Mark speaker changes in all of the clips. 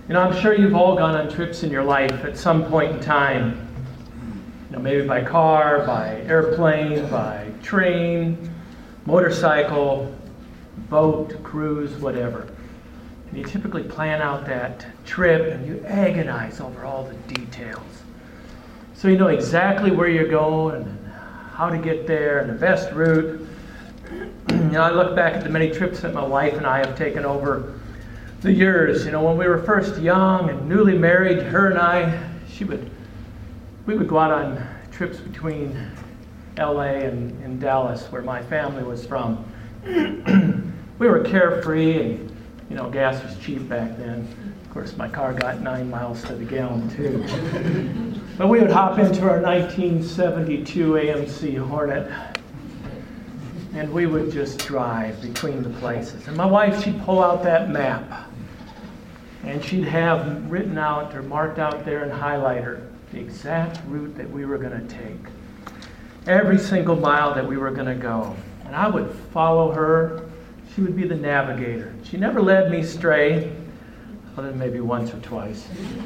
Speaker 1: I'm sure you've all gone on trips in your life at some point in time. Maybe by car, by airplane, by train, motorcycle, boat, cruise, whatever. And you typically plan out that trip and you agonize over all the details. So you know exactly where you're going and how to get there and the best route. I look back at the many trips that my wife and I have taken over the years. When we were first young and newly married, her and I, we would go out on trips between LA and Dallas, where my family was from. We were carefree, and gas was cheap back then. Of course, my car got 9 miles to the gallon too. But we would hop into our 1972 AMC Hornet, and we would just drive between the places. And my wife, she'd pull out that map, and she'd have written out or marked out there in highlighter the exact route that we were going to take, every single mile that we were going to go. And I would follow her. She would be the navigator. She never led me astray, other than maybe once or twice.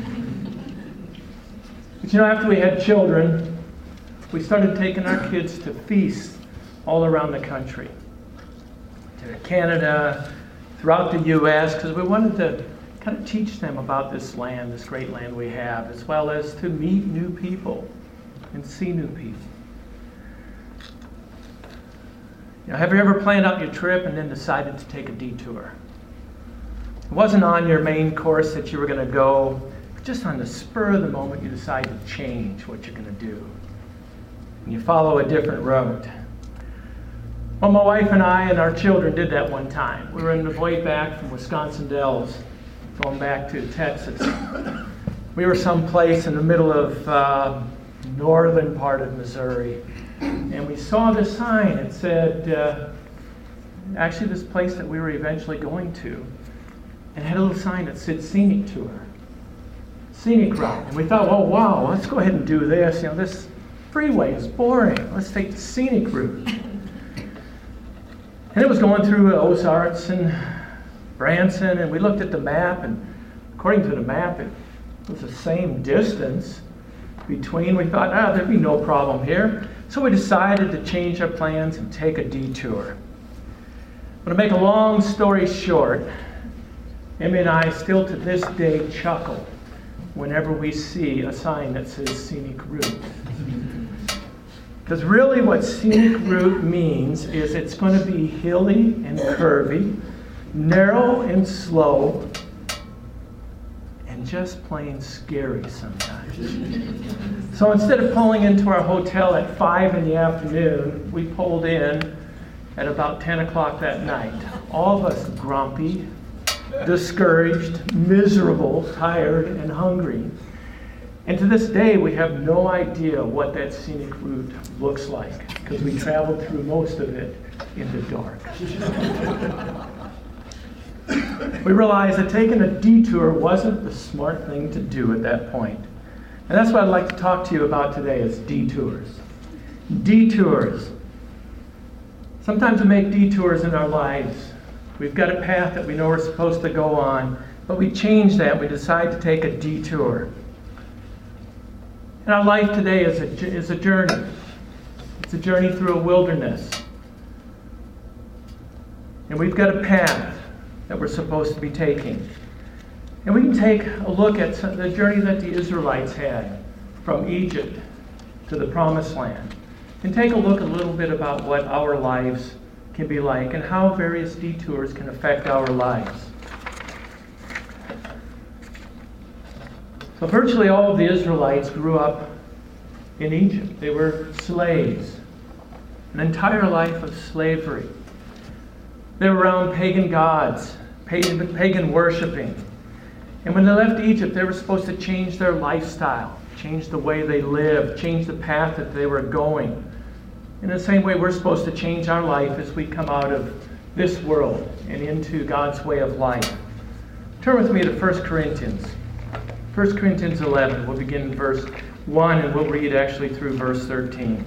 Speaker 1: But after we had children, we started taking our kids to feasts all around the country, to Canada, throughout the U.S., because we wanted to kind of teach them about this land, this great land we have, as well as to meet new people and see new people. Have you ever planned out your trip and then decided to take a detour? It wasn't on your main course that you were going to go, but just on the spur of the moment you decide to change what you're going to do. And you follow a different road. Well, my wife and I and our children did that one time. We were on the way back from Wisconsin Dells, going back to Texas. We were someplace in the middle of northern part of Missouri. And we saw this sign. It said, actually this place that we were eventually going to, and it had a little sign that said Scenic Tour, Scenic Route. And we thought, oh wow, let's go ahead and do this. This freeway is boring. Let's take the scenic route. And it was going through Ozarks and Branson, and we looked at the map, and according to the map, it was the same distance between. We thought, there'd be no problem here. So we decided to change our plans and take a detour. But to make a long story short, Emmy and I still to this day chuckle whenever we see a sign that says Scenic Route. Because really what Scenic Route means is it's going to be hilly and curvy, narrow and slow, and just plain scary sometimes. So instead of pulling into our hotel at 5 in the afternoon, we pulled in at about 10 o'clock that night. All of us grumpy, discouraged, miserable, tired, and hungry. And to this day, we have no idea what that scenic route looks like, because we traveled through most of it in the dark. We realized that taking a detour wasn't the smart thing to do at that point. And that's what I'd like to talk to you about today, is detours. Detours. Sometimes we make detours in our lives. We've got a path that we know we're supposed to go on, but we change that. We decide to take a detour. And our life today is a journey. It's a journey through a wilderness. And we've got a path that we're supposed to be taking. And we can take a look at the journey that the Israelites had from Egypt to the Promised Land. And take a look a little bit about what our lives can be like and how various detours can affect our lives. So virtually all of the Israelites grew up in Egypt. They were slaves, an entire life of slavery. They were around pagan gods, pagan worshiping. And when they left Egypt, they were supposed to change their lifestyle, change the way they lived, change the path that they were going. In the same way, we're supposed to change our life as we come out of this world and into God's way of life. Turn with me to 1 Corinthians. 1 Corinthians 11. We'll begin in verse 1 and we'll read actually through verse 13.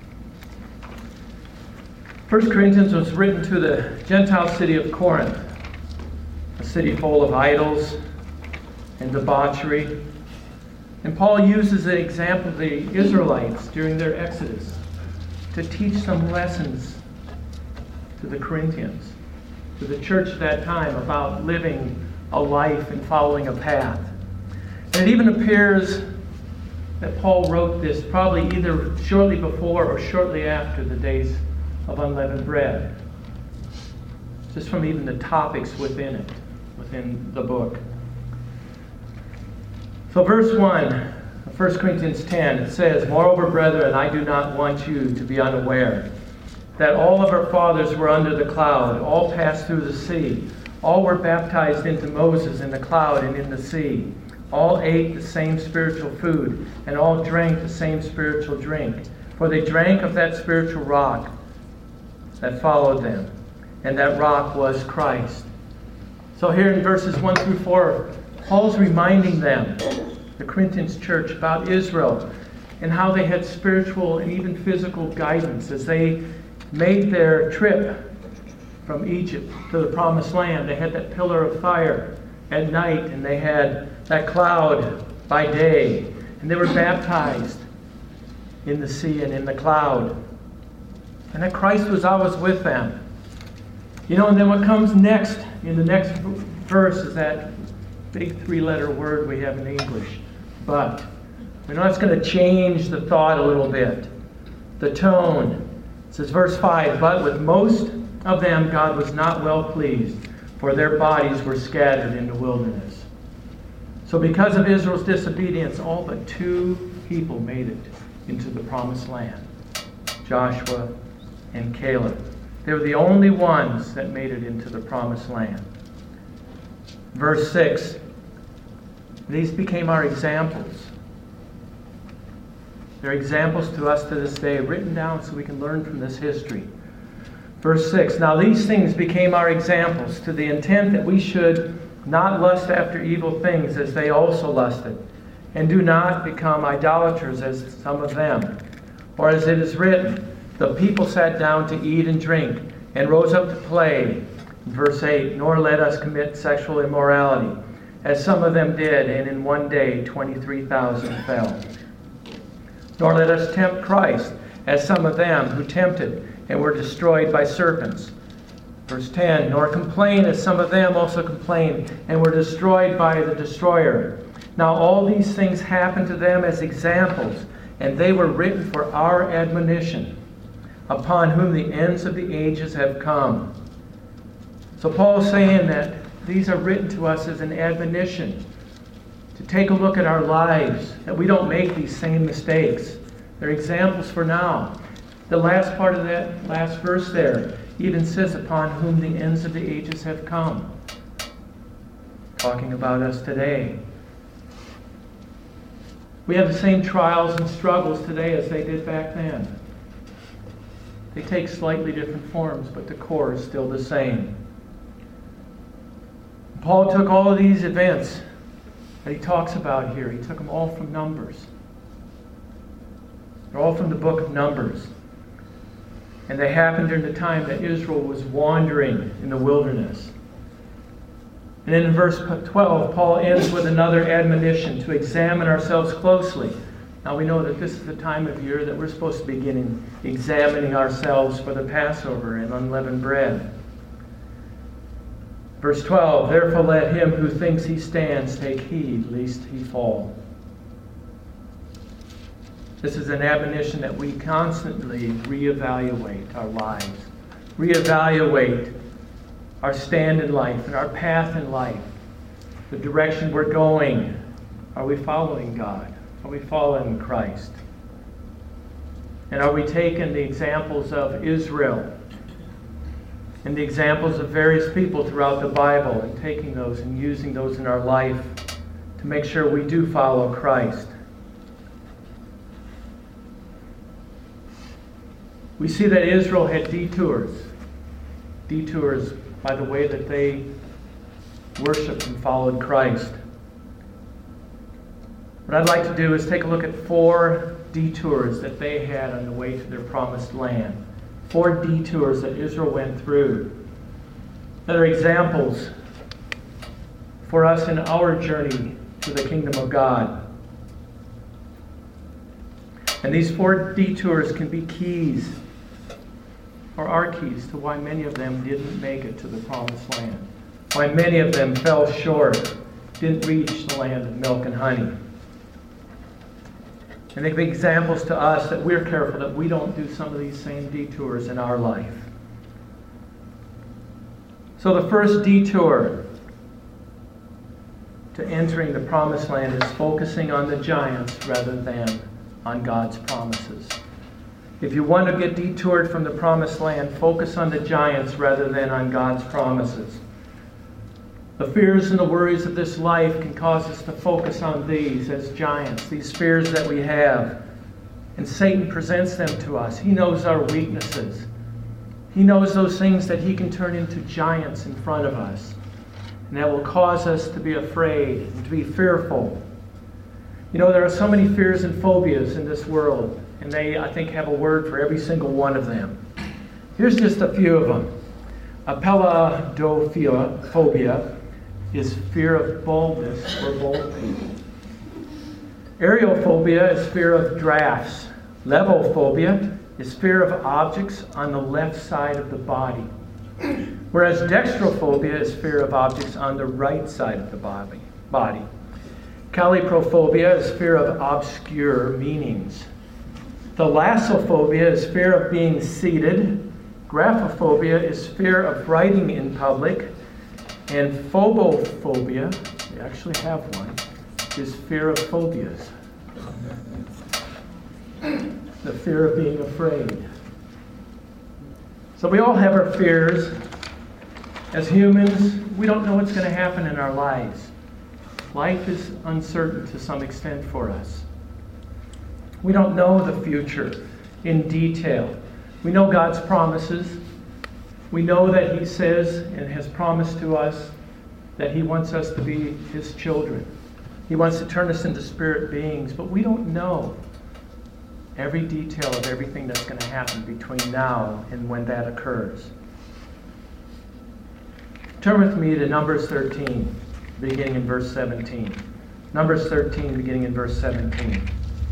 Speaker 1: 1 Corinthians was written to the Gentile city of Corinth, a city full of idols, and debauchery. And Paul uses the example of the Israelites during their exodus to teach some lessons to the Corinthians, to the church at that time, about living a life and following a path. And it even appears that Paul wrote this probably either shortly before or shortly after the days of unleavened bread, just from even the topics within it, within the book. So verse 1 of 1 Corinthians 10, it says, "Moreover, brethren, I do not want you to be unaware that all of our fathers were under the cloud, all passed through the sea. All were baptized into Moses in the cloud and in the sea. All ate the same spiritual food, and all drank the same spiritual drink. For they drank of that spiritual rock that followed them, and that rock was Christ." So here in verses 1 through 4, Paul's reminding them, the Corinthians church, about Israel and how they had spiritual and even physical guidance as they made their trip from Egypt to the Promised Land. They had that pillar of fire at night, and they had that cloud by day, and they were baptized in the sea and in the cloud, and that Christ was always with them. You know, and then what comes next in the next verse is that big three-letter word we have in English, but. We know it's going to change the thought a little bit, the tone. It says, verse 5, "But with most of them God was not well pleased, for their bodies were scattered in the wilderness." So because of Israel's disobedience, all but 2 people made it into the Promised Land, Joshua and Caleb. They were the only ones that made it into the Promised Land. Verse 6, "These became our examples." They're examples to us to this day, written down so we can learn from this history. Verse 6, "Now these things became our examples, to the intent that we should not lust after evil things as they also lusted, and do not become idolaters as some of them. Or as it is written, the people sat down to eat and drink, and rose up to play." Verse 8, "Nor let us commit sexual immorality, as some of them did, and in one day 23,000 fell. Nor let us tempt Christ, as some of them who tempted and were destroyed by serpents." Verse 10, "Nor complain, as some of them also complained and were destroyed by the destroyer. Now all these things happened to them as examples, and they were written for our admonition, upon whom the ends of the ages have come." So Paul's saying that these are written to us as an admonition, to take a look at our lives, that we don't make these same mistakes. They're examples for now. The last part of that last verse there even says, "upon whom the ends of the ages have come." Talking about us today. We have the same trials and struggles today as they did back then. They take slightly different forms, but the core is still the same. Paul took all of these events that he talks about here, he took them all from Numbers. They're all from the book of Numbers. And they happened during the time that Israel was wandering in the wilderness. And then in verse 12, Paul ends with another admonition to examine ourselves closely. Now we know that this is the time of year that we're supposed to begin examining ourselves for the Passover and unleavened bread. Verse 12, "Therefore let him who thinks he stands take heed, lest he fall." This is an admonition that we constantly reevaluate our lives, reevaluate our stand in life and our path in life, the direction we're going. Are we following God? Are we following Christ? And are we taking the examples of Israel and the examples of various people throughout the Bible and taking those and using those in our life to make sure we do follow Christ? We see that Israel had detours by the way that they worshiped and followed Christ. What I'd like to do is take a look at 4 detours that they had on the way to their promised land. 4 detours that Israel went through that are examples for us in our journey to the kingdom of God. And these 4 detours can be keys, or are keys, to why many of them didn't make it to the promised land. Why many of them fell short, didn't reach the land of milk and honey. And they can be examples to us that we're careful that we don't do some of these same detours in our life. So the first detour to entering the promised land is focusing on the giants rather than on God's promises. If you want to get detoured from the promised land, focus on the giants rather than on God's promises. The fears and the worries of this life can cause us to focus on these as giants, these fears that we have. And Satan presents them to us. He knows our weaknesses. He knows those things that he can turn into giants in front of us. And that will cause us to be afraid and to be fearful. You know, there are so many fears and phobias in this world. And they, I think, have a word for every single one of them. Here's just a few of them. Apellodophobia is fear of baldness or bald people. Aerophobia is fear of drafts. Levophobia is fear of objects on the left side of the body. Whereas dextrophobia is fear of objects on the right side of the body. Caliprophobia is fear of obscure meanings. Thalassophobia is fear of being seated. Graphophobia is fear of writing in public. And phobophobia, we actually have one, is fear of phobias. The fear of being afraid. So we all have our fears. As humans, we don't know what's going to happen in our lives. Life is uncertain to some extent for us. We don't know the future in detail. We know God's promises. We know that He says and has promised to us that He wants us to be His children. He wants to turn us into spirit beings, but we don't know every detail of everything that's going to happen between now and when that occurs. Turn with me to Numbers 13, beginning in verse 17. Numbers 13, beginning in verse 17.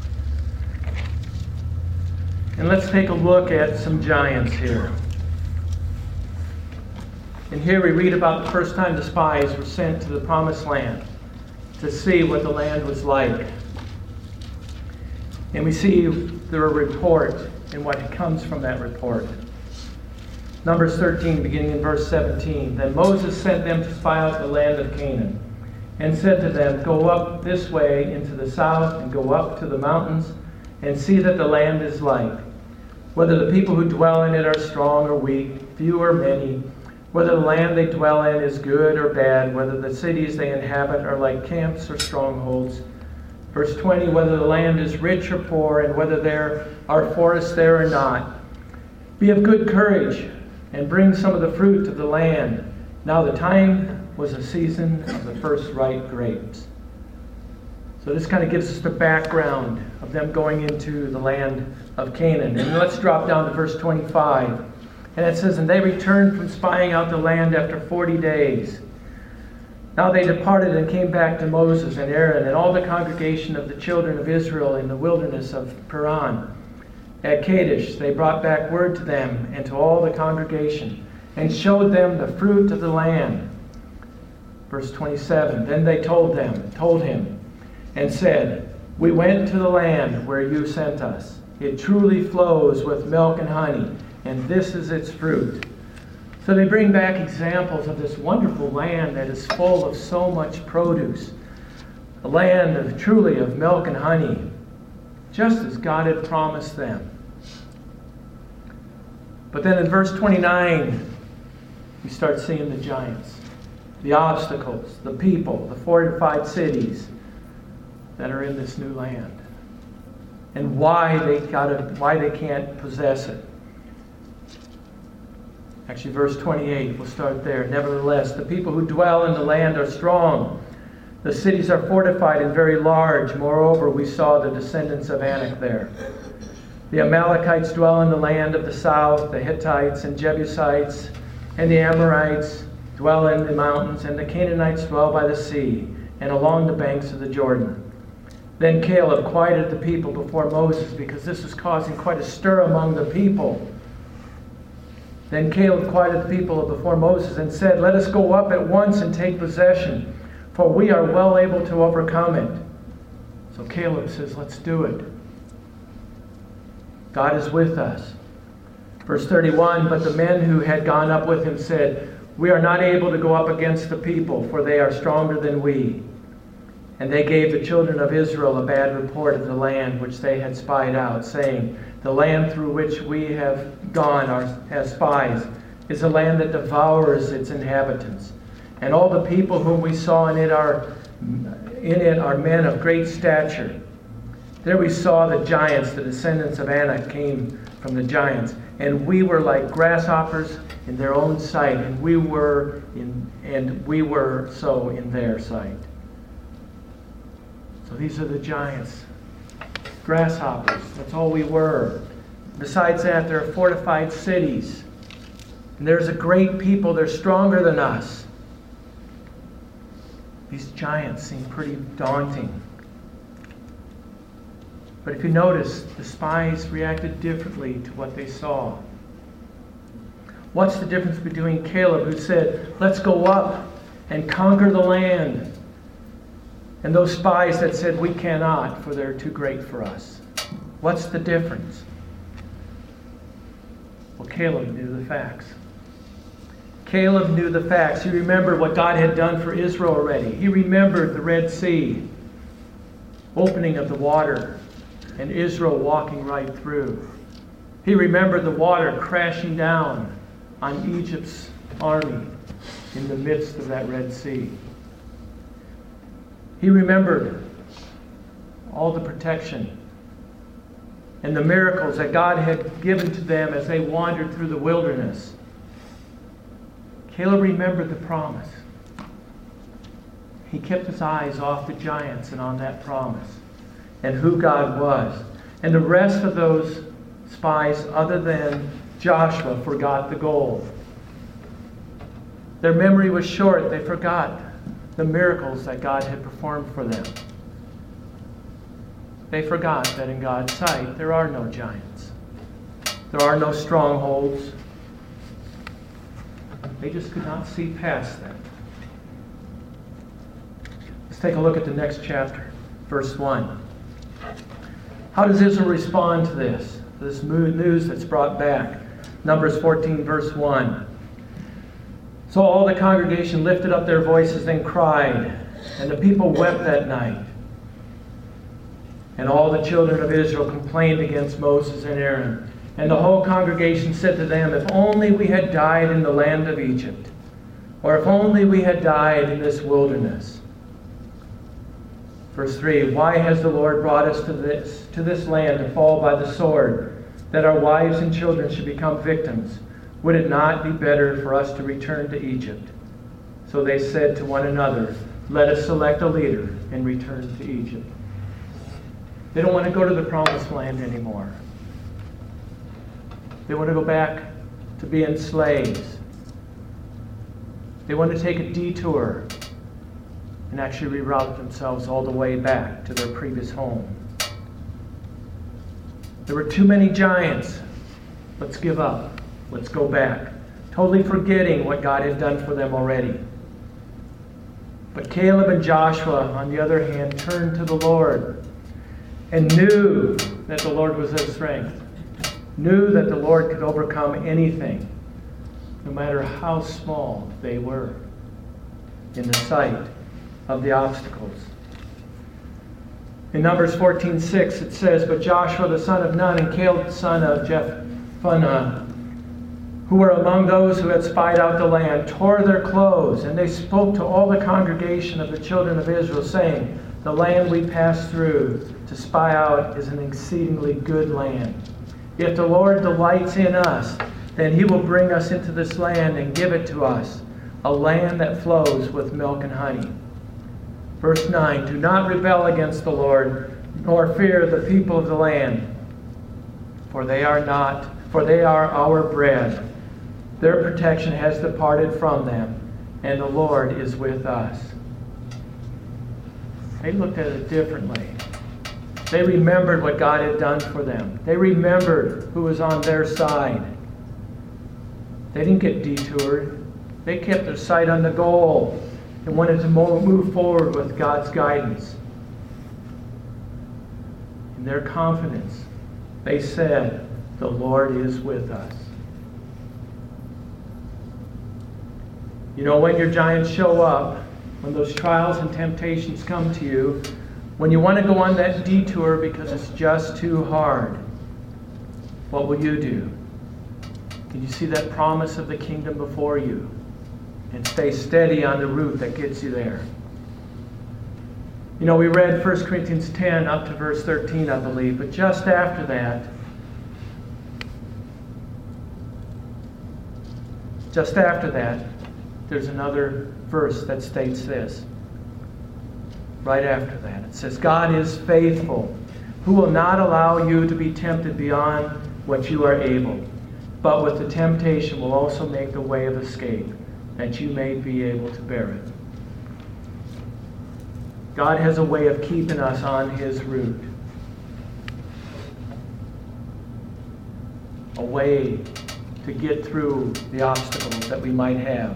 Speaker 1: And let's take a look at some giants here. And here we read about the first time the spies were sent to the promised land to see what the land was like. And we see their report and what comes from that report. Numbers 13, beginning in verse 17. Then Moses sent them to spy out the land of Canaan, and said to them, Go up this way into the south, and go up to the mountains, and see that the land is like, whether the people who dwell in it are strong or weak, few or many, whether the land they dwell in is good or bad, whether the cities they inhabit are like camps or strongholds. Verse 20, whether the land is rich or poor, and whether there are forests there or not. Be of good courage, and bring some of the fruit of the land. Now the time was a season of the first ripe grapes. So this kind of gives us the background of them going into the land of Canaan. And let's drop down to verse 25. And it says, And they returned from spying out the land after 40 days. Now they departed and came back to Moses and Aaron and all the congregation of the children of Israel in the wilderness of Paran. At Kadesh they brought back word to them and to all the congregation, and showed them the fruit of the land. Verse 27, Then they told him, and said, We went to the land where you sent us. It truly flows with milk and honey, and this is its fruit. So they bring back examples of this wonderful land that is full of so much produce. A land of truly of milk and honey, just as God had promised them. But then in verse 29, we start seeing the giants, the obstacles, the people, the fortified cities that are in this new land, and why they can't possess it. Actually, verse 28, we'll start there. Nevertheless, the people who dwell in the land are strong. The cities are fortified and very large. Moreover, we saw the descendants of Anak there. The Amalekites dwell in the land of the south. The Hittites and Jebusites and the Amorites dwell in the mountains. And the Canaanites dwell by the sea. and along the banks of the Jordan. Then Caleb quieted the people before Moses, because this was causing quite a stir among the people. Then Caleb quieted the people before Moses and said, "Let us go up at once and take possession, for we are well able to overcome it." So Caleb says, let's do it. God is with us. Verse 31, but the men who had gone up with him said, "We are not able to go up against the people, for they are stronger than we." And they gave the children of Israel a bad report of the land which they had spied out, saying, "The land through which we have gone as spies is a land that devours its inhabitants. And all the people whom we saw in it are men of great stature. There we saw the giants, the descendants of Anak came from the giants, and we were like grasshoppers in their own sight, and we were so in their sight." So these are the giants, grasshoppers. That's all we were. Besides that, there are fortified cities, and there's a great people. They're stronger than us. These giants seem pretty daunting. But if you notice, the spies reacted differently to what they saw. What's the difference between Caleb, who said, "Let's go up and conquer the land," and those spies that said, "We cannot, for they're too great for us"? What's the difference? Well, Caleb knew the facts. Caleb knew the facts. He remembered what God had done for Israel already. He remembered the Red Sea, opening of the water, and Israel walking right through. He remembered the water crashing down on Egypt's army in the midst of that Red Sea. He remembered all the protection and the miracles that God had given to them as they wandered through the wilderness. Caleb remembered the promise. He kept his eyes off the giants and on that promise and who God was. And the rest of those spies, other than Joshua, forgot the goal. Their memory was short. They forgot the miracles that God had performed for them. They forgot that in God's sight there are no giants. There are no strongholds. They just could not see past them. Let's take a look at the next chapter, verse 1. How does Israel respond to this news that's brought back? Numbers 14, verse 1. So all the congregation lifted up their voices and cried, and the people wept that night. And all the children of Israel complained against Moses and Aaron. And the whole congregation said to them, "If only we had died in the land of Egypt, or if only we had died in this wilderness." Verse 3, "Why has the Lord brought us to this land to fall by the sword, that our wives and children should become victims? Would it not be better for us to return to Egypt?" So they said to one another, "Let us select a leader and return to Egypt." They don't want to go to the promised land anymore. They want to go back to being slaves. They want to take a detour and actually reroute themselves all the way back to their previous home. There were too many giants. Let's give up. Let's go back. Totally forgetting what God had done for them already. But Caleb and Joshua, on the other hand, turned to the Lord and knew that the Lord was their strength. Knew that the Lord could overcome anything, no matter how small they were in the sight of the obstacles. In Numbers 14:6 it says, "But Joshua the son of Nun and Caleb the son of Jephunneh, who were among those who had spied out the land, tore their clothes, and they spoke to all the congregation of the children of Israel, saying, 'The land we passed through to spy out is an exceedingly good land. If the Lord delights in us, then he will bring us into this land and give it to us, a land that flows with milk and honey.'" Verse 9, "Do not rebel against the Lord, nor fear the people of the land, for they are our bread. Their protection has departed from them, and the Lord is with us." They looked at it differently. They remembered what God had done for them. They remembered who was on their side. They didn't get detoured. They kept their sight on the goal and wanted to move forward with God's guidance. In their confidence, they said, "The Lord is with us." You know, when your giants show up, when those trials and temptations come to you, when you want to go on that detour because it's just too hard, what will you do? Can you see that promise of the kingdom before you and stay steady on the route that gets you there? You know, we read 1 Corinthians 10 up to verse 13, I believe, but just after that, there's another verse that states this. Right after that, it says, "God is faithful, who will not allow you to be tempted beyond what you are able, but with the temptation will also make the way of escape, that you may be able to bear it." God has a way of keeping us on His route. A way to get through the obstacles that we might have.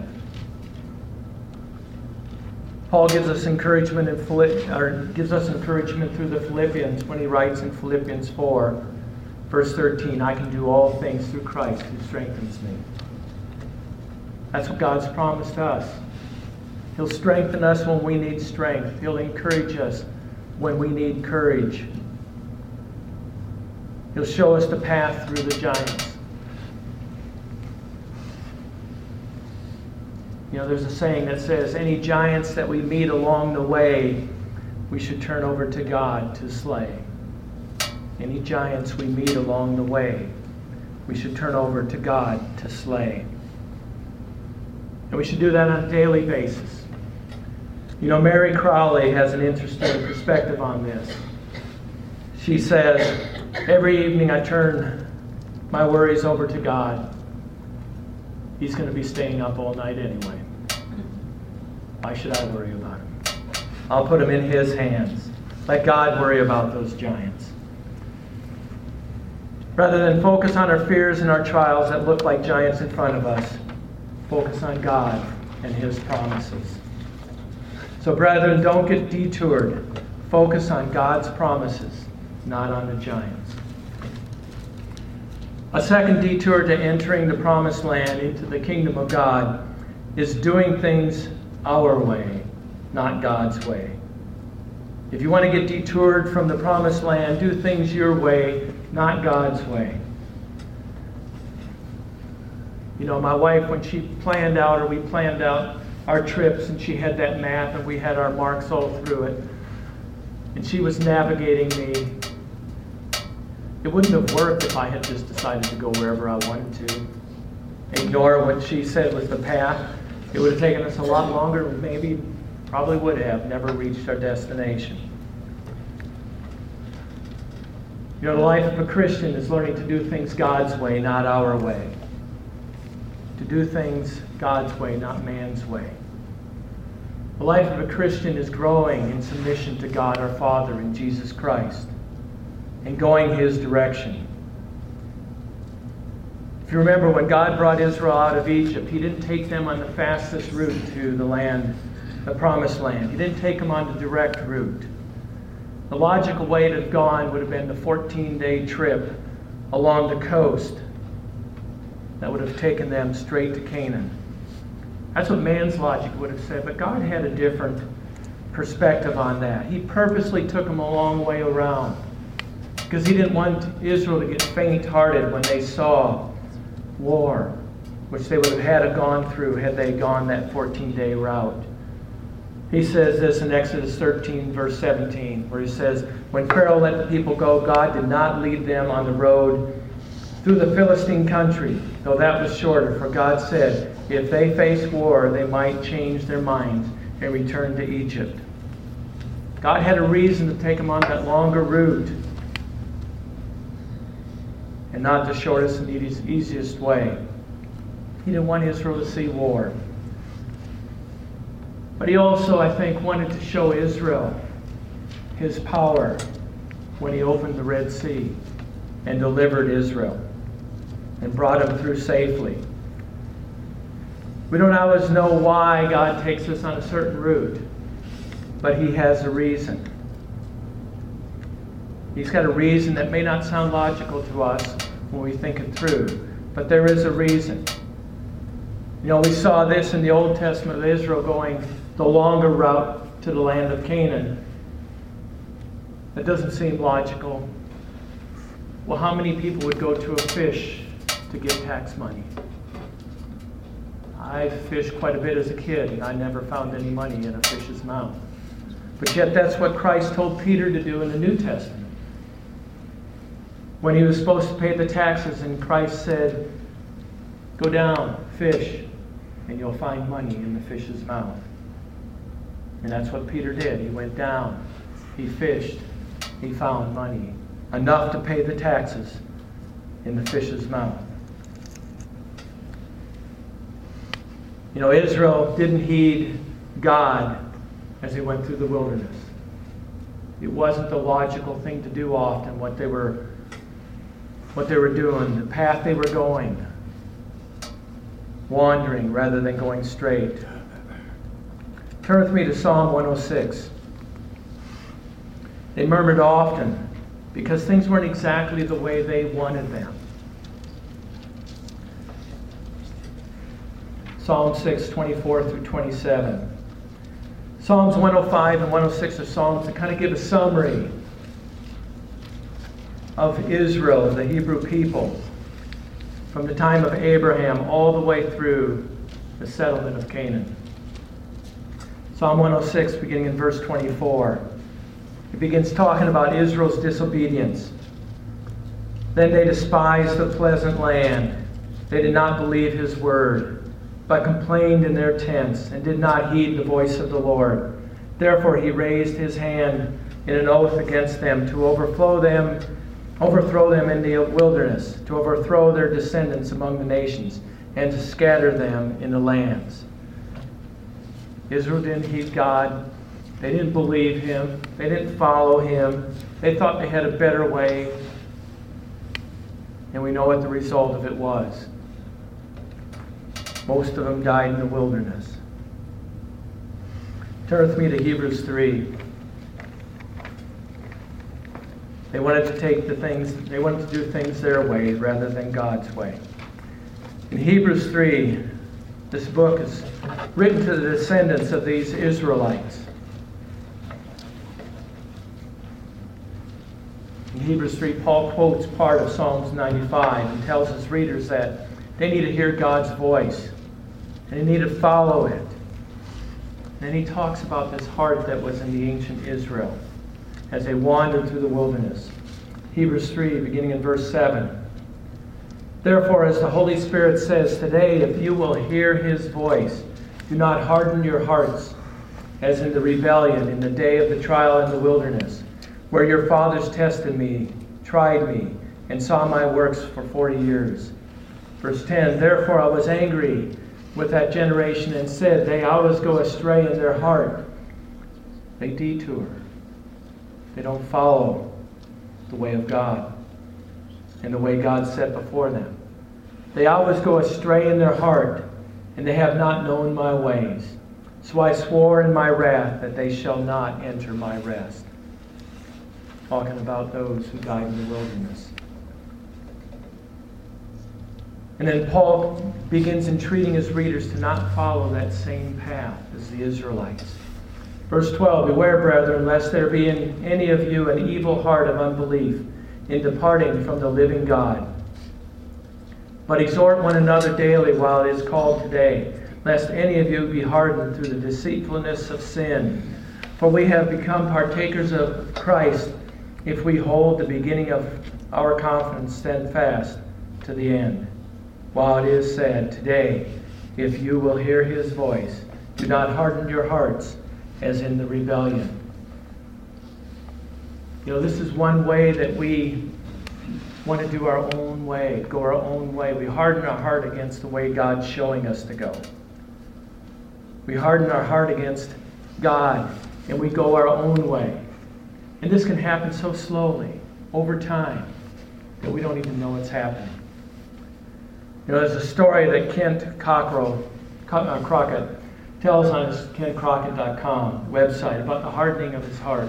Speaker 1: Paul gives us encouragement through the Philippians when he writes in Philippians 4, verse 13, "I can do all things through Christ who strengthens me." That's what God's promised us. He'll strengthen us when we need strength. He'll encourage us when we need courage. He'll show us the path through the giants. You know, there's a saying that says, any giants that we meet along the way, we should turn over to God to slay. Any giants we meet along the way, we should turn over to God to slay. And we should do that on a daily basis. You know, Mary Crowley has an interesting perspective on this. She says, every evening I turn my worries over to God. He's going to be staying up all night anyway. Why should I worry about him? I'll put him in His hands. Let God worry about those giants. Rather than focus on our fears and our trials that look like giants in front of us, focus on God and His promises. So brethren, don't get detoured. Focus on God's promises, not on the giants. A second detour to entering the promised land, into the kingdom of God, is doing things our way, not God's way. If you want to get detoured from the promised land, do things your way, not God's way. You know, my wife, when she planned out, or we planned out our trips, and she had that map, and we had our marks all through it, and she was navigating me. It wouldn't have worked if I had just decided to go wherever I wanted to. Ignore what she said was the path. It would have taken us a lot longer, maybe, probably would have never reached our destination. You know, the life of a Christian is learning to do things God's way, not our way. To do things God's way, not man's way. The life of a Christian is growing in submission to God our Father and Jesus Christ, and going His direction. If you remember, when God brought Israel out of Egypt, He didn't take them on the fastest route to the land, the promised land. He didn't take them on the direct route. The logical way to have gone would have been the 14-day trip along the coast that would have taken them straight to Canaan. That's what man's logic would have said, but God had a different perspective on that. He purposely took them a long way around because He didn't want Israel to get faint-hearted when they saw war, which they would have had to gone through had they gone that 14-day route. He says this in Exodus 13, verse 17, where He says, when Pharaoh let the people go, God did not lead them on the road through the Philistine country, though that was shorter, for God said, if they face war, they might change their minds and return to Egypt. God had a reason to take them on that longer route, and not the shortest and easiest way. He didn't want Israel to see war. But He also, I think, wanted to show Israel His power when He opened the Red Sea and delivered Israel and brought them through safely. We don't always know why God takes us on a certain route, but He has a reason. He's got a reason that may not sound logical to us when we think it through, but there is a reason. You know, we saw this in the Old Testament of Israel going the longer route to the land of Canaan. That doesn't seem logical. Well, how many people would go to a fish to get tax money? I fished quite a bit as a kid, and I never found any money in a fish's mouth. But yet that's what Christ told Peter to do in the New Testament. When he was supposed to pay the taxes, and Christ said, "Go down, fish, and you'll find money in the fish's mouth." And that's what Peter did. He went down, he fished, he found money, enough to pay the taxes in the fish's mouth. You know, Israel didn't heed God as they went through the wilderness. It wasn't the logical thing to do often, what they were doing, the path they were going, wandering rather than going straight. Turn with me to Psalm 106. They murmured often because things weren't exactly the way they wanted them. Psalm 6, 24 through 27. Psalms 105 and 106 are psalms that kind of give a summary of Israel, the Hebrew people, from the time of Abraham all the way through the settlement of Canaan. Psalm 106, beginning in verse 24. It begins talking about Israel's disobedience. Then they despised the pleasant land. They did not believe His word, but complained in their tents and did not heed the voice of the Lord. Therefore He raised His hand in an oath against them to overthrow them in the wilderness, to overthrow their descendants among the nations, and to scatter them in the lands. Israel didn't heed God. They didn't believe Him. They didn't follow Him. They thought they had a better way. And we know what the result of it was. Most of them died in the wilderness. Turn with me to Hebrews 3. They wanted to do things their way rather than God's way. In Hebrews 3, this book is written to the descendants of these Israelites. In Hebrews 3, Paul quotes part of Psalms 95 and tells his readers that they need to hear God's voice and they need to follow it. And then he talks about this heart that was in the ancient Israel as they wandered through the wilderness. Hebrews 3, beginning in verse 7. Therefore, as the Holy Spirit says today, if you will hear His voice, do not harden your hearts as in the rebellion in the day of the trial in the wilderness, where your fathers tested me, tried me, and saw my works for 40 years. Verse 10, therefore I was angry with that generation and said, they always go astray in their heart. They detour. They don't follow the way of God and the way God set before them. They always go astray in their heart, and they have not known my ways. So I swore in my wrath that they shall not enter my rest. Talking about those who died in the wilderness. And then Paul begins entreating his readers to not follow that same path as the Israelites. Verse 12, beware, brethren, lest there be in any of you an evil heart of unbelief in departing from the living God. But exhort one another daily while it is called today, lest any of you be hardened through the deceitfulness of sin. For we have become partakers of Christ if we hold the beginning of our confidence steadfast to the end. While it is said, today, if you will hear His voice, do not harden your hearts as in the rebellion. You know, this is one way that we want to do our own way, go our own way. We harden our heart against the way God's showing us to go. We harden our heart against God and we go our own way. And this can happen so slowly, over time, that we don't even know it's happening. You know, there's a story that Kent Crockett tells on his KentCrockett.com website about the hardening of his heart.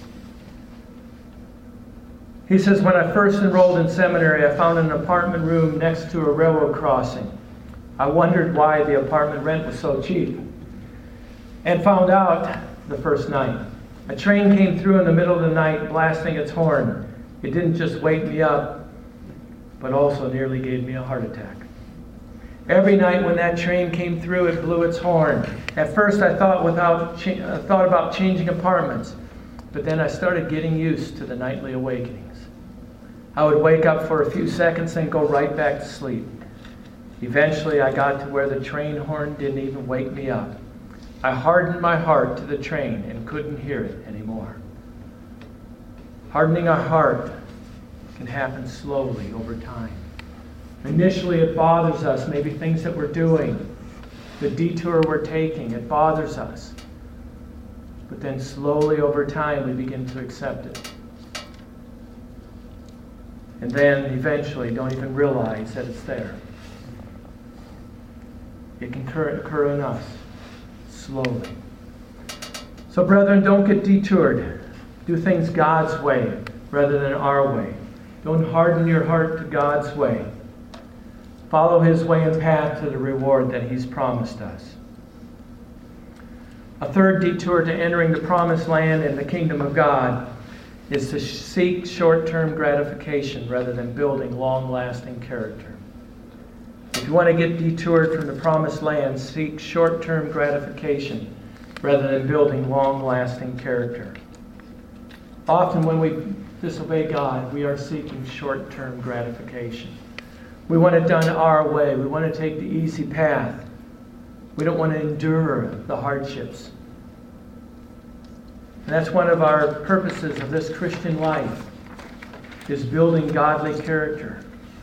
Speaker 1: He says, when I first enrolled in seminary, I found an apartment room next to a railroad crossing. I wondered why the apartment rent was so cheap, and found out the first night. A train came through in the middle of the night, blasting its horn. It didn't just wake me up, but also nearly gave me a heart attack. Every night when that train came through, it blew its horn. At first I thought about changing apartments, but then I started getting used to the nightly awakenings. I would wake up for a few seconds and go right back to sleep. Eventually I got to where the train horn didn't even wake me up. I hardened my heart to the train and couldn't hear it anymore. Hardening our heart can happen slowly over time. Initially it bothers us, maybe things that we're doing, the detour we're taking, it bothers us. But then slowly over time we begin to accept it. And then eventually don't even realize that it's there. It can occur in us slowly. So brethren, don't get detoured. Do things God's way rather than our way. Don't harden your heart to God's way. Follow His way and path to the reward that He's promised us. A third detour to entering the promised land and the kingdom of God is to seek short-term gratification rather than building long-lasting character. If you want to get detoured from the promised land, seek short-term gratification rather than building long-lasting character. Often when we disobey God, we are seeking short-term gratification. We want it done our way. We want to take the easy path. We don't want to endure the hardships. And that's one of our purposes of this Christian life, is building godly character.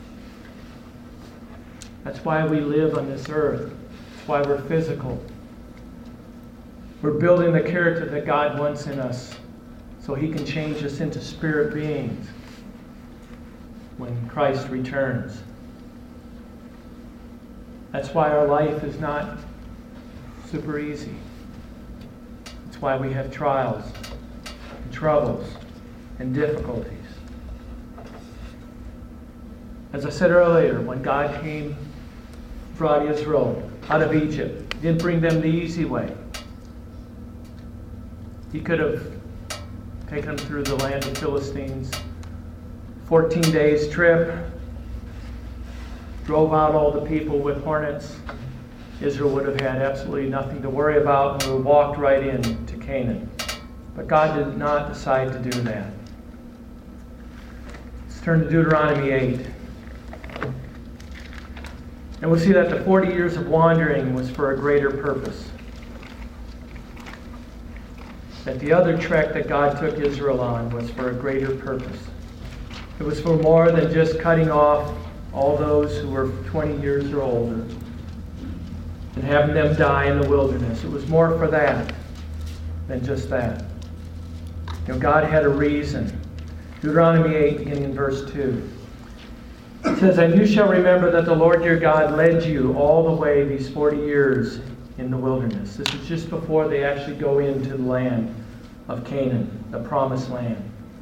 Speaker 1: That's why we live on this earth. That's why we're physical. We're building the character that God wants in us so He can change us into spirit beings when Christ returns. That's why our life is not super easy. That's why we have trials and troubles and difficulties. As I said earlier, when God brought Israel out of Egypt, He didn't bring them the easy way. He could have taken them through the land of Philistines, 14 days trip, drove out all the people with hornets. Israel would have had absolutely nothing to worry about and would have walked right into Canaan. But God did not decide to do that. Let's turn to Deuteronomy 8. And we'll see that the 40 years of wandering was for a greater purpose. That the other trek that God took Israel on was for a greater purpose. It was for more than just cutting off all those who were 20 years or older and having them die in the wilderness. It was more for that than just that. You know, God had a reason. Deuteronomy 8, beginning in verse 2. It says, "And you shall remember that the Lord your God led you all the way these 40 years in the wilderness." This is just before they actually go into the land of Canaan, the promised land.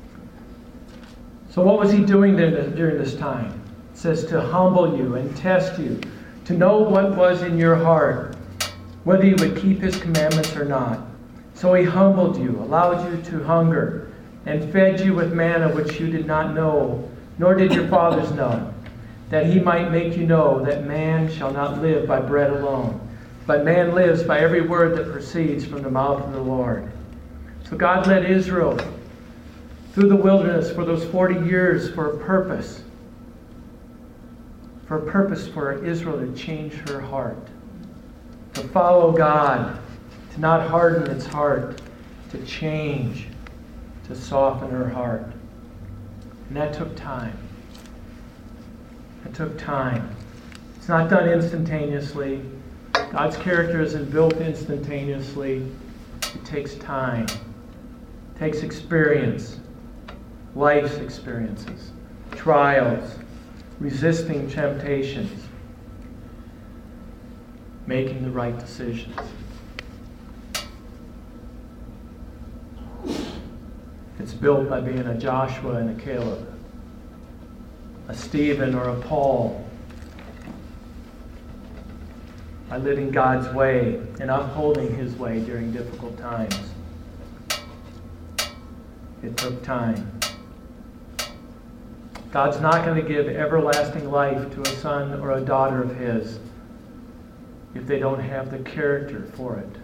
Speaker 1: So what was He doing during this time? It says to humble you and test you, to know what was in your heart, whether you would keep His commandments or not. So He humbled you, allowed you to hunger, and fed you with manna which you did not know, nor did your fathers know, that He might make you know that man shall not live by bread alone, but man lives by every word that proceeds from the mouth of the Lord. So God led Israel through the wilderness for those 40 years for a purpose. For a purpose for Israel to change her heart, to follow God, to not harden its heart, to change, to soften her heart. And that took time. It took time. It's not done instantaneously. God's character isn't built instantaneously. It takes time. It takes experience, life's experiences, trials, resisting temptations, making the right decisions. It's built by being a Joshua and a Caleb, a Stephen or a Paul, by living God's way and upholding His way during difficult times. It took time. God's not going to give everlasting life to a son or a daughter of His if they don't have the character for it.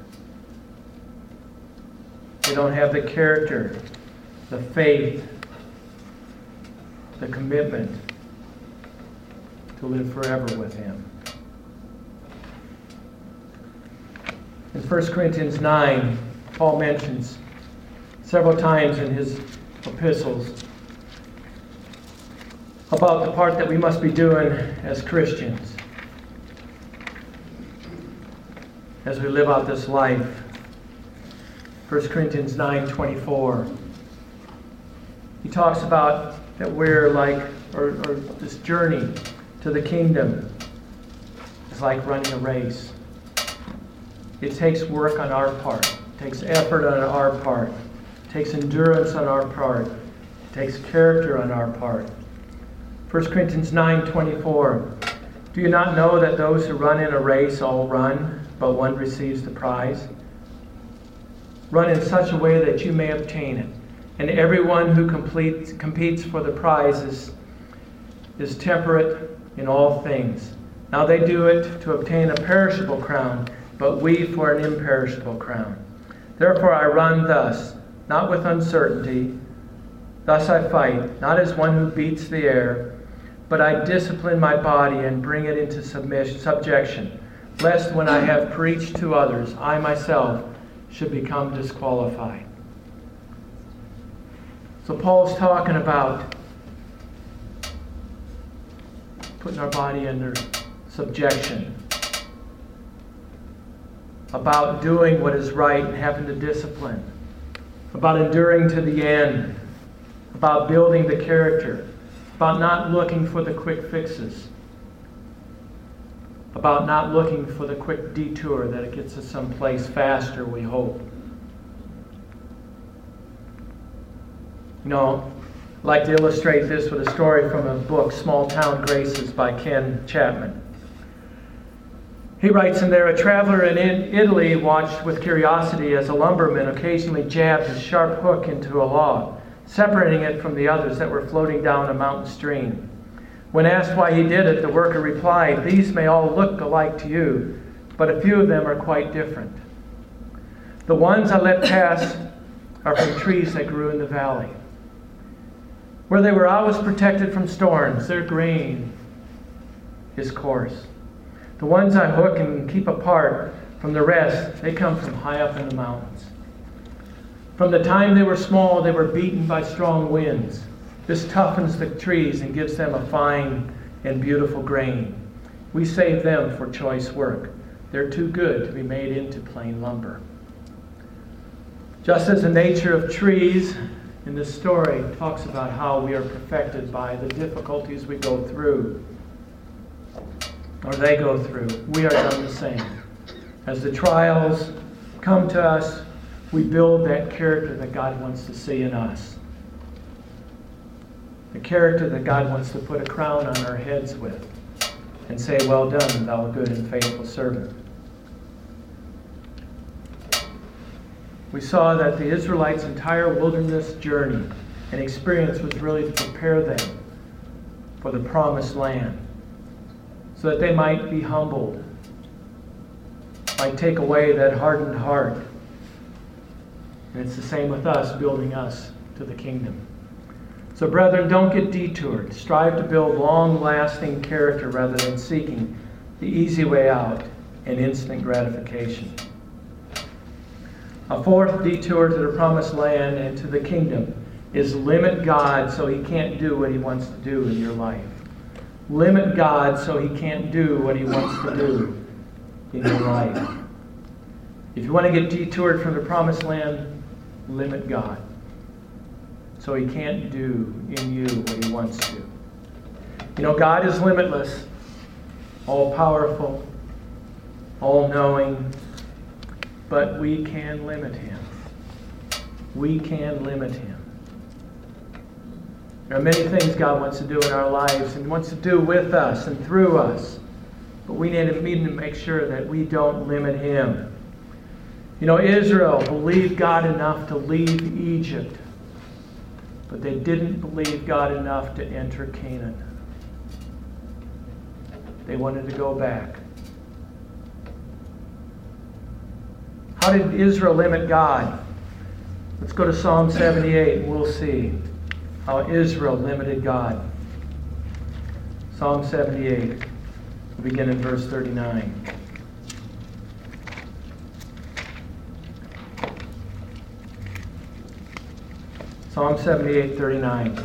Speaker 1: They don't have the character, the faith, the commitment to live forever with Him. In 1 Corinthians 9, Paul mentions several times in his epistles about the part that we must be doing as Christians as we live out this life. 1 Corinthians 9:24. He talks about that we're like, or this journey to the kingdom is like running a race. It takes work on our part. It takes effort on our part. It takes endurance on our part. It takes character on our part. 1 Corinthians 9:24. Do you not know that those who run in a race all run, but one receives the prize? Run in such a way that you may obtain it. And everyone who competes for the prize is temperate in all things. Now they do it to obtain a perishable crown, but we for an imperishable crown. Therefore I run thus, not with uncertainty. Thus I fight, not as one who beats the air, but I discipline my body and bring it into subjection, lest when I have preached to others, I myself should become disqualified. So Paul's talking about putting our body under subjection, about doing what is right and having the discipline, about enduring to the end, about building the character, about not looking for the quick fixes, about not looking for the quick detour that it gets us someplace faster, we hope. You know, I'd like to illustrate this with a story from a book, Small Town Graces by Ken Chapman. He writes in there, a traveler in Italy watched with curiosity as a lumberman occasionally jabbed his sharp hook into a log, separating it from the others that were floating down a mountain stream. When asked why he did it, the worker replied, "These may all look alike to you, but a few of them are quite different. The ones I let pass are from trees that grew in the valley. Where they were always protected from storms, their grain is coarse. The ones I hook and keep apart from the rest, they come from high up in the mountains. From the time they were small, they were beaten by strong winds. This toughens the trees and gives them a fine and beautiful grain. We save them for choice work. They're too good to be made into plain lumber." Just as the nature of trees in this story talks about how we are perfected by the difficulties we go through, or they go through, we are done the same. As the trials come to us, we build that character that God wants to see in us. The character that God wants to put a crown on our heads with and say, "Well done, thou good and faithful servant." We saw that the Israelites' entire wilderness journey and experience was really to prepare them for the promised land, so that they might be humbled, might take away that hardened heart. And it's the same with us, building us to the kingdom. So brethren, don't get detoured. Strive to build long-lasting character rather than seeking the easy way out and instant gratification. A fourth detour to the promised land and to the kingdom is limit God so He can't do what He wants to do in your life. Limit God so He can't do what He wants to do in your life. If you want to get detoured from the promised land, limit God. so he can't do in you what he wants to. You know, God is limitless, all-powerful, all-knowing, but we can limit him. We can limit him. There are many things God wants to do in our lives and wants to do with us and through us, but we need to make sure that we don't limit him. You know, Israel believed God enough to leave Egypt, but they didn't believe God enough to enter Canaan. They wanted to go back. How did Israel limit God? Let's go to Psalm 78 and we'll see how Israel limited God. Psalm 78. We'll begin in verse 39. Psalm 78:39.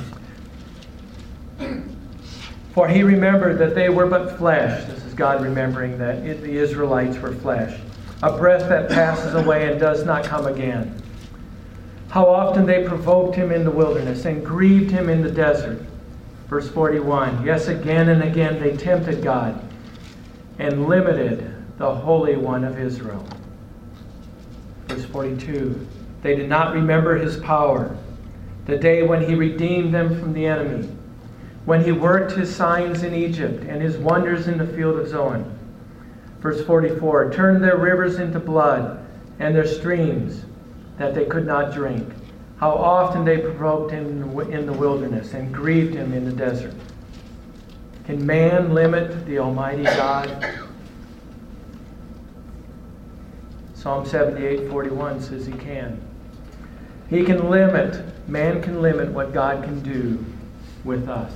Speaker 1: For he remembered that they were but flesh. This is God remembering that the Israelites were flesh. A breath that passes away and does not come again. How often they provoked him in the wilderness and grieved him in the desert. Verse 41. Yes, again and again they tempted God and limited the Holy One of Israel. Verse 42. They did not remember his power, the day when he redeemed them from the enemy, when he worked his signs in Egypt and his wonders in the field of Zoan. Verse 44, turned their rivers into blood and their streams that they could not drink. How often they provoked him in the wilderness and grieved him in the desert. Can man limit the Almighty God? Psalm 78:41 says he can. He can limit, man can limit what God can do with us.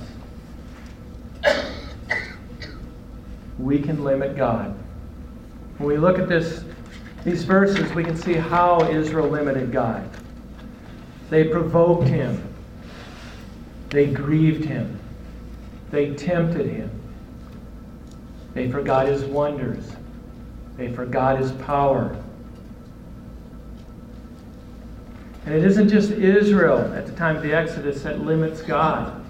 Speaker 1: We can limit God. When we look at these verses, we can see how Israel limited God. They provoked him. They grieved him. They tempted him. They forgot his wonders. They forgot his power. And it isn't just Israel at the time of the Exodus that limits God.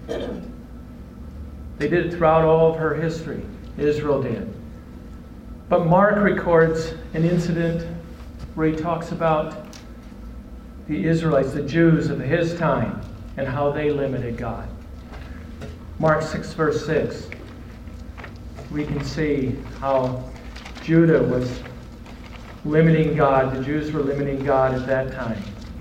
Speaker 1: They did it throughout all of her history. Israel did. But Mark records an incident where he talks about the Israelites, the Jews of his time, and how they limited God. Mark 6, verse 6. We can see how Judah was limiting God. The Jews were limiting God at that time.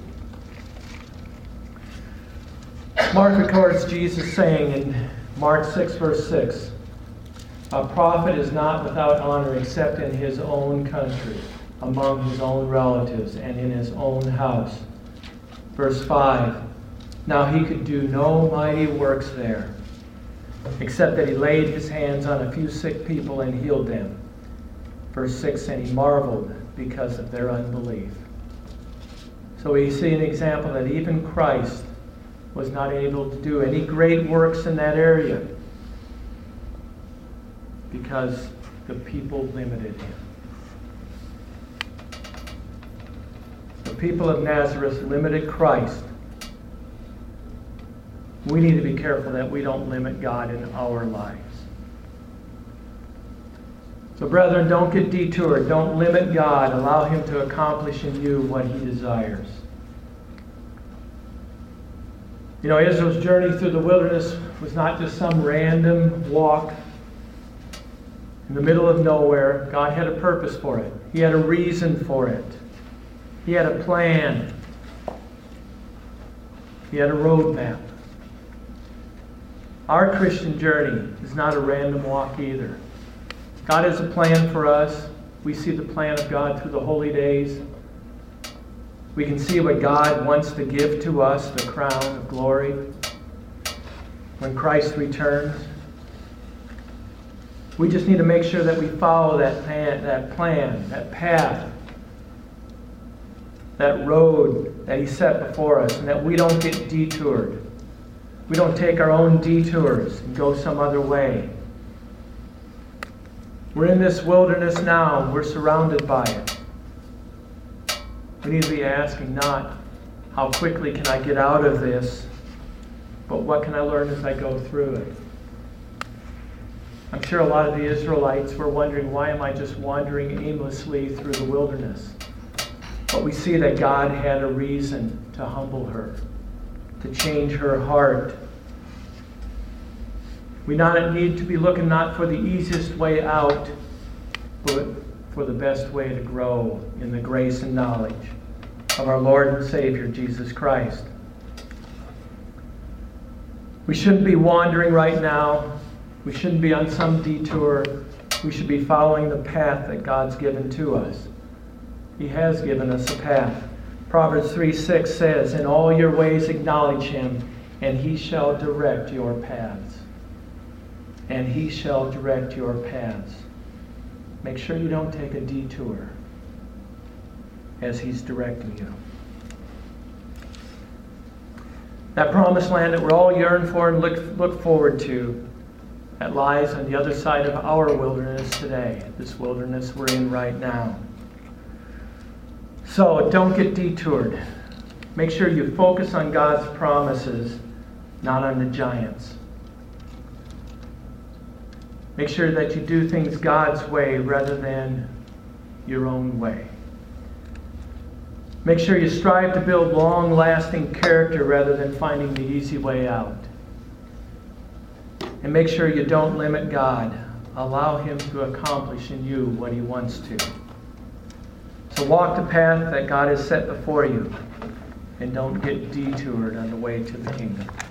Speaker 1: Mark records Jesus saying in Mark 6, verse 6, a prophet is not without honor except in his own country, among his own relatives, and in his own house. Verse 5, now he could do no mighty works there, except that he laid his hands on a few sick people and healed them. Verse 6, and he marveled because of their unbelief. So we see an example that even Christ was not able to do any great works in that area because the people limited him. The people of Nazareth limited Christ. We need to be careful that we don't limit God in our lives. So brethren, don't get detoured. Don't limit God. Allow him to accomplish in you what he desires. You know, Israel's journey through the wilderness was not just some random walk in the middle of nowhere. God had a purpose for it. He had a reason for it. He had a plan. He had a roadmap. Our Christian journey is not a random walk either. God has a plan for us. We see the plan of God through the holy days. We can see what God wants to give to us, the crown of glory, when Christ returns. We just need to make sure that we follow that plan, that path, that road that he set before us, and that we don't get detoured. We don't take our own detours and go some other way. We're in this wilderness now. We're surrounded by it. We need to be asking not, how quickly can I get out of this, but what can I learn as I go through it? I'm sure a lot of the Israelites were wondering, why am I just wandering aimlessly through the wilderness? But we see that God had a reason to humble her, to change her heart. We need to be looking not for the easiest way out, but for the best way to grow in the grace and knowledge of our Lord and Savior, Jesus Christ. We shouldn't be wandering right now. We shouldn't be on some detour. We should be following the path that God's given to us. He has given us a path. Proverbs 3:6 says, "In all your ways acknowledge him, and he shall direct your paths." And he shall direct your paths. Make sure you don't take a detour as he's directing you. That promised land that we're all yearning for and look forward to, that lies on the other side of our wilderness today, this wilderness we're in right now. So don't get detoured. Make sure you focus on God's promises, not on the giants. Make sure that you do things God's way rather than your own way. Make sure you strive to build long-lasting character rather than finding the easy way out. And make sure you don't limit God. Allow him to accomplish in you what he wants to. So walk the path that God has set before you, and don't get detoured on the way to the kingdom.